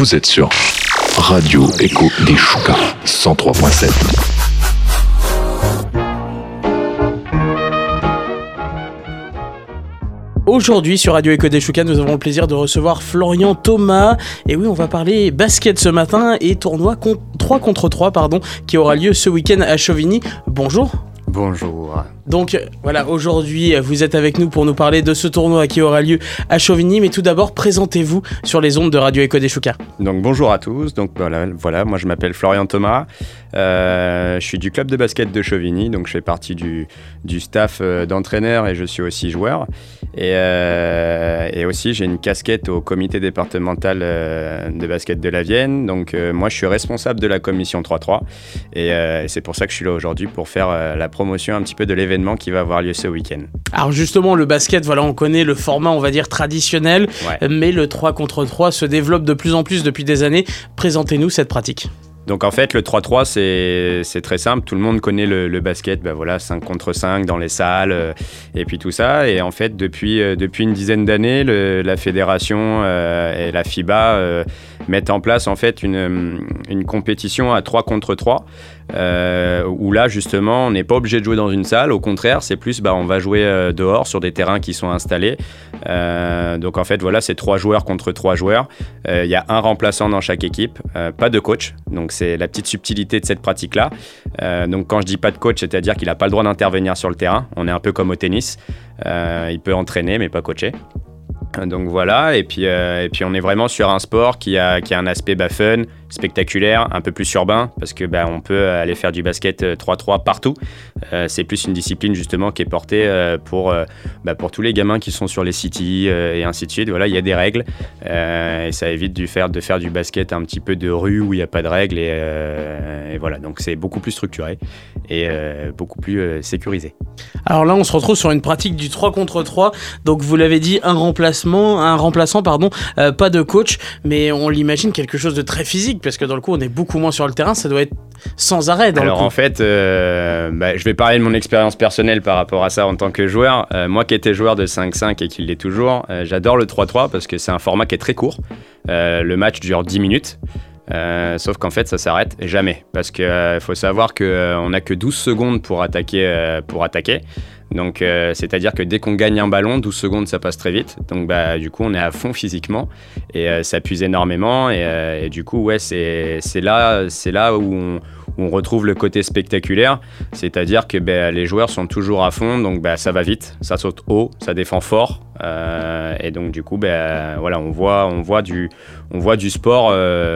Vous êtes sur Radio Écho des Choucas 103.7. Aujourd'hui sur Radio Écho des Choucas, nous avons le plaisir de recevoir Florian Thomas. Et oui, on va parler basket ce matin et tournoi 3 contre 3 qui aura lieu ce week-end à Chauvigny. Bonjour. Bonjour. Donc voilà, aujourd'hui vous êtes avec nous pour nous parler de ce tournoi qui aura lieu à Chauvigny. Mais tout d'abord, présentez-vous sur les ondes de Radio Écho des Choucas. Donc bonjour à tous, donc voilà, moi je m'appelle Florian Thomas, je suis du club de basket de Chauvigny, donc je fais partie du staff d'entraîneur et je suis aussi joueur. Et aussi j'ai une casquette au comité départemental de basket de la Vienne, donc moi je suis responsable de la commission 3-3 et c'est pour ça que je suis là aujourd'hui pour faire la promotion un petit peu de l'événement qui va avoir lieu ce week-end. Alors justement, le basket, voilà, on connaît le format, on va dire, traditionnel, mais le 3 contre 3 se développe de plus en plus depuis des années. Présentez-nous cette pratique. Donc en fait, le 3-3, c'est très simple. Tout le monde connaît le basket, 5 contre 5 dans les salles, et puis tout ça. Et en fait, depuis une dizaine d'années, la fédération et la FIBA mettent en place en fait une compétition à 3 contre 3, où là, justement, on n'est pas obligé de jouer dans une salle. Au contraire, c'est plus, on va jouer dehors sur des terrains qui sont installés. Donc en fait, voilà, c'est 3 joueurs contre 3 joueurs. Il y a un remplaçant dans chaque équipe, pas de coach. Donc c'est la petite subtilité de cette pratique-là. Donc quand je dis pas de coach, c'est-à-dire qu'il n'a pas le droit d'intervenir sur le terrain. On est un peu comme au tennis. Il peut entraîner, mais pas coacher. Donc voilà, et puis on est vraiment sur un sport qui a un aspect fun, spectaculaire, un peu plus urbain, parce que on peut aller faire du basket 3-3 partout. C'est plus une discipline justement qui est portée pour tous les gamins qui sont sur les cities et ainsi de suite. Voilà, il y a des règles et ça évite de faire du basket un petit peu de rue où il n'y a pas de règles et voilà, donc c'est beaucoup plus structuré et beaucoup plus sécurisé. Alors là, on se retrouve sur une pratique du 3 contre 3, donc vous l'avez dit, un remplaçant, pas de coach, mais on l'imagine quelque chose de très physique, parce que dans le coup, on est beaucoup moins sur le terrain, ça doit être sans arrêt. Alors en fait, je vais parler de mon expérience personnelle par rapport à ça en tant que joueur. Moi qui étais joueur de 5-5 et qui l'est toujours, j'adore le 3-3 parce que c'est un format qui est très court. Le match dure 10 minutes. Sauf qu'en fait ça s'arrête jamais parce qu'il faut savoir qu'on n'a que 12 secondes pour attaquer. Donc c'est-à-dire que dès qu'on gagne un ballon, 12 secondes ça passe très vite. Donc du coup on est à fond physiquement et ça puise énormément et du coup c'est là où on retrouve le côté spectaculaire, c'est-à-dire que les joueurs sont toujours à fond, donc ça va vite, ça saute haut, ça défend fort, et donc du coup voilà, on voit du sport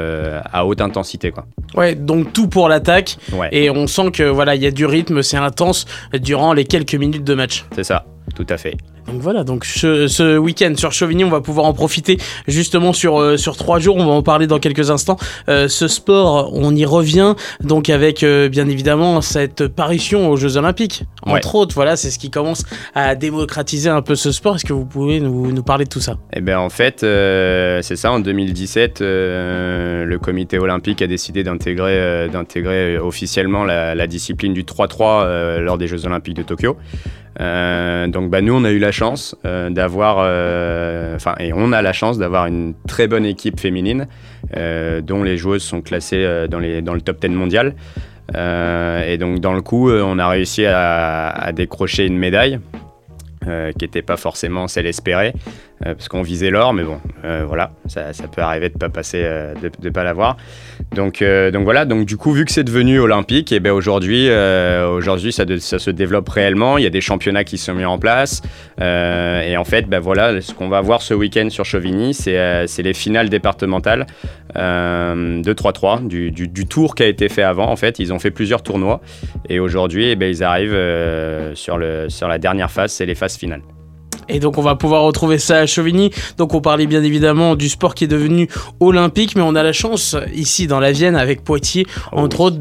à haute intensité, quoi. Ouais, donc tout pour l'attaque, et on sent que voilà, il y a du rythme, c'est intense durant les quelques minutes de match. C'est ça, tout à fait. Donc voilà, donc ce week-end sur Chauvigny, on va pouvoir en profiter justement sur 3 jours, on va en parler dans quelques instants. Ce sport, on y revient donc avec bien évidemment cette parution aux Jeux Olympiques, entre autres, voilà, c'est ce qui commence à démocratiser un peu ce sport. Est-ce que vous pouvez nous parler de tout ça ? Eh bien en fait, c'est ça, en 2017, le comité olympique a décidé d'intégrer officiellement la discipline du 3-3 lors des Jeux Olympiques de Tokyo. Donc nous on a eu la chance d'avoir et on a la chance d'avoir une très bonne équipe féminine dont les joueuses sont classées dans le top 10 mondial et donc dans le coup on a réussi à décrocher une médaille qui n'était pas forcément celle espérée parce qu'on visait l'or, mais bon voilà, ça peut arriver de pas passer, de pas l'avoir. Donc voilà, donc du coup vu que c'est devenu olympique, et aujourd'hui ça se développe réellement. Il y a des championnats qui sont mis en place et en fait voilà, ce qu'on va voir ce week-end sur Chauvigny, c'est les finales départementales de 3-3 du tour qui a été fait avant. En fait ils ont fait plusieurs tournois et aujourd'hui ils arrivent sur la dernière phase, c'est les phases finales. Et donc on va pouvoir retrouver ça à Chauvigny. Donc on parlait bien évidemment du sport qui est devenu olympique, mais on a la chance ici dans la Vienne avec Poitiers, entre autres,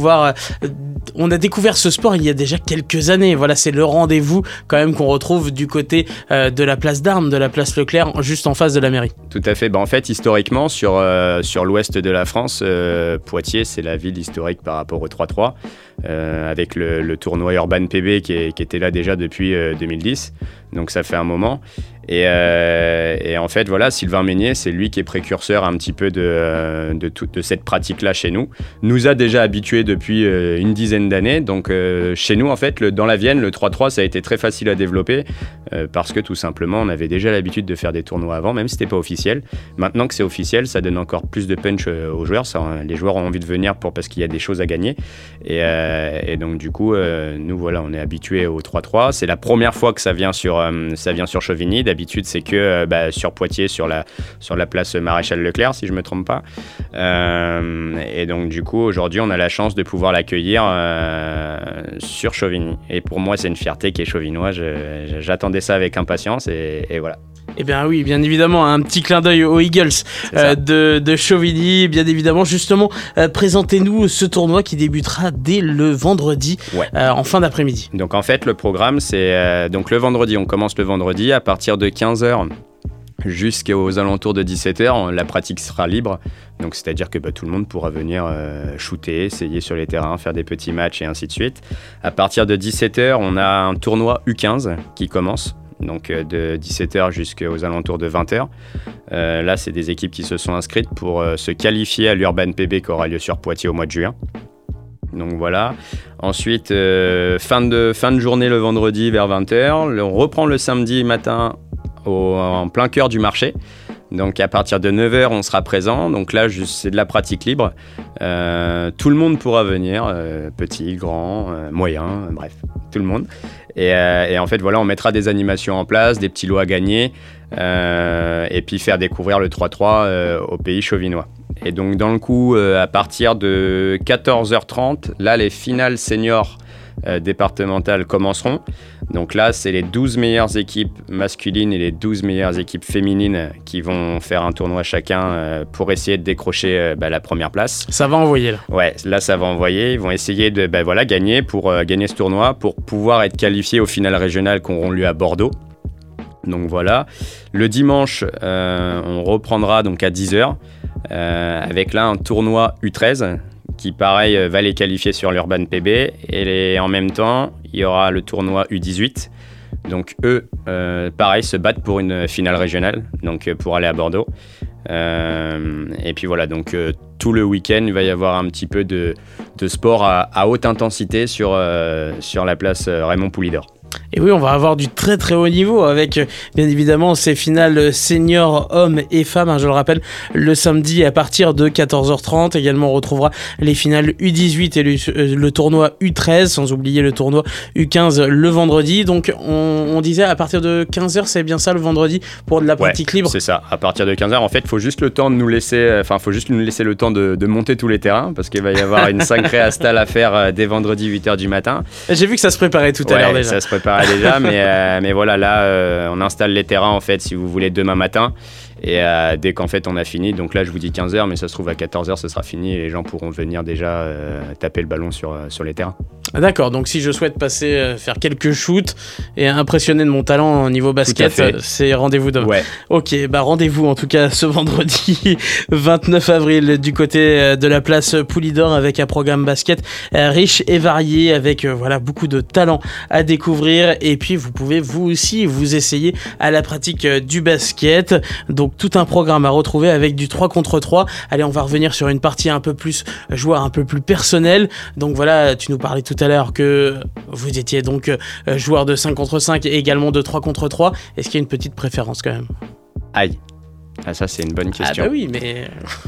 on a découvert ce sport il y a déjà quelques années. Voilà, c'est le rendez-vous quand même qu'on retrouve du côté de la place d'Armes, de la place Leclerc, juste en face de la mairie. Tout à fait. En fait, historiquement, sur l'ouest de la France, Poitiers, c'est la ville historique par rapport au 3-3, avec le tournoi Urban PB qui était là déjà depuis 2010. Donc ça fait un moment. Et en fait, voilà, Sylvain Meignier, c'est lui qui est précurseur un petit peu de cette pratique-là chez nous. Nous a déjà habitués depuis une dizaine d'années. Donc, chez nous, en fait, dans la Vienne, le 3-3, ça a été très facile à développer parce que tout simplement, on avait déjà l'habitude de faire des tournois avant, même si c'était pas officiel. Maintenant que c'est officiel, ça donne encore plus de punch aux joueurs. Les joueurs ont envie de venir parce qu'il y a des choses à gagner. Et donc, du coup, nous, voilà, on est habitués au 3-3. C'est la première fois que ça vient sur Chauvigny. D'habitude, c'est que sur Poitiers, sur la place Maréchal Leclerc, si je ne me trompe pas. Et donc, du coup, aujourd'hui, on a la chance de pouvoir l'accueillir sur Chauvigny. Et pour moi, c'est une fierté qui est chauvinois. J'attendais ça avec impatience et voilà. Eh bien oui, bien évidemment, un petit clin d'œil aux Eagles de Chauvigny. Bien évidemment, justement, présentez-nous ce tournoi qui débutera dès le vendredi, en fin d'après-midi. Donc en fait, le programme, c'est donc le vendredi. On commence le vendredi à partir de 15h jusqu'aux alentours de 17h. La pratique sera libre. Donc c'est-à-dire que tout le monde pourra venir shooter, essayer sur les terrains, faire des petits matchs et ainsi de suite. À partir de 17h, on a un tournoi U15 qui commence. Donc de 17h jusqu'aux alentours de 20h. Là, c'est des équipes qui se sont inscrites pour se qualifier à l'Urban PB qui aura lieu sur Poitiers au mois de juin. Donc voilà. Ensuite, fin de journée le vendredi vers 20h. On reprend le samedi matin en plein cœur du marché. Donc à partir de 9h, on sera présent. Donc là, c'est de la pratique libre. Tout le monde pourra venir, petit, grand, moyen, bref, tout le monde. Et en fait, voilà, on mettra des animations en place, des petits lots à gagner, et puis faire découvrir le 3-3 au pays chauvinois. Et donc, dans le coup, à partir de 14h30, là, les finales seniors départementales commenceront. Donc là, c'est les 12 meilleures équipes masculines et les 12 meilleures équipes féminines qui vont faire un tournoi chacun pour essayer de décrocher la première place. Ça va envoyer là. Ouais, là ça va envoyer. Ils vont essayer de gagner pour gagner ce tournoi pour pouvoir être qualifiés aux finales régionales qui auront lieu à Bordeaux. Donc voilà. Le dimanche, on reprendra donc à 10h avec là un tournoi U13 qui pareil va les qualifier sur l'Urban PB et en même temps il y aura le tournoi U18. Donc eux, pareil, se battent pour une finale régionale, donc pour aller à Bordeaux. Et puis voilà, donc tout le week-end, il va y avoir un petit peu de sport à haute intensité sur la place Raymond Poulidor. Et oui, on va avoir du très très haut niveau avec bien évidemment ces finales seniors hommes et femmes, je le rappelle, le samedi à partir de 14h30. Également on retrouvera les finales U18 et le tournoi U13, sans oublier le tournoi U15 le vendredi. Donc on disait à partir de 15h, c'est bien ça le vendredi pour de la pratique libre. C'est ça, à partir de 15h. En fait, il faut juste le temps de nous laisser, le temps de monter tous les terrains parce qu'il va y avoir une sacrée install à faire dès vendredi 8h du matin. J'ai vu que ça se préparait tout à l'heure déjà. Ça se préparait déjà, mais voilà, là, on installe les terrains, en fait, si vous voulez, demain matin. Et dès qu'en fait on a fini, donc là je vous dis 15h, mais ça se trouve à 14h ce sera fini et les gens pourront venir déjà taper le ballon sur les terrains. D'accord, donc si je souhaite passer faire quelques shoots et impressionner de mon talent au niveau basket, c'est rendez-vous demain. Ouais. Ok, rendez-vous en tout cas ce vendredi 29 avril du côté de la place Poulidor avec un programme basket riche et varié avec beaucoup de talents à découvrir et puis vous pouvez vous aussi vous essayer à la pratique du basket. Donc tout un programme à retrouver avec du 3 contre 3. Allez, on va revenir sur une partie un peu plus joueur, un peu plus personnelle. Donc voilà, tu nous parlais tout à l'heure que vous étiez donc joueur de 5 contre 5 et également de 3 contre 3. Est-ce qu'il y a une petite préférence quand même ? Aïe. Ah, ça c'est une bonne question. Ah bah oui, mais...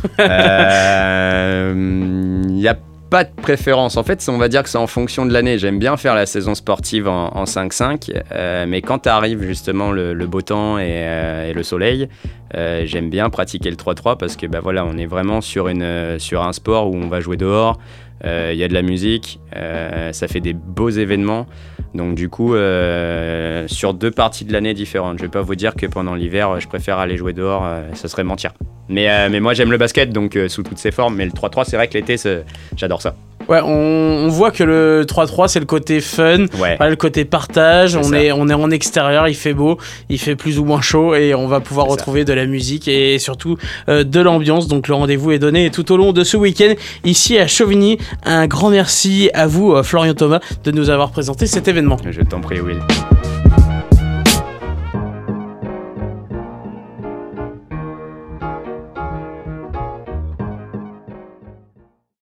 Il y a pas de préférence. En fait, on va dire que c'est en fonction de l'année. J'aime bien faire la saison sportive en 5-5, mais quand arrive justement le beau temps et le soleil, j'aime bien pratiquer le 3-3 parce que on est vraiment sur un sport où on va jouer dehors. Il y a de la musique, ça fait des beaux événements. Donc du coup, sur 2 parties de l'année différentes. Je vais pas vous dire que pendant l'hiver, je préfère aller jouer dehors, ça serait mentir. Mais moi, j'aime le basket, donc sous toutes ses formes. Mais le 3-3, c'est vrai que l'été, j'adore ça. Ouais, on voit que le 3-3 c'est le côté fun, le côté partage, on est en extérieur, il fait beau, il fait plus ou moins chaud et on va pouvoir retrouver de la musique et surtout de l'ambiance. Donc le rendez-vous est donné tout au long de ce week-end ici à Chauvigny. Un grand merci à vous Florian Thomas de nous avoir présenté cet événement. Je t'en prie Will.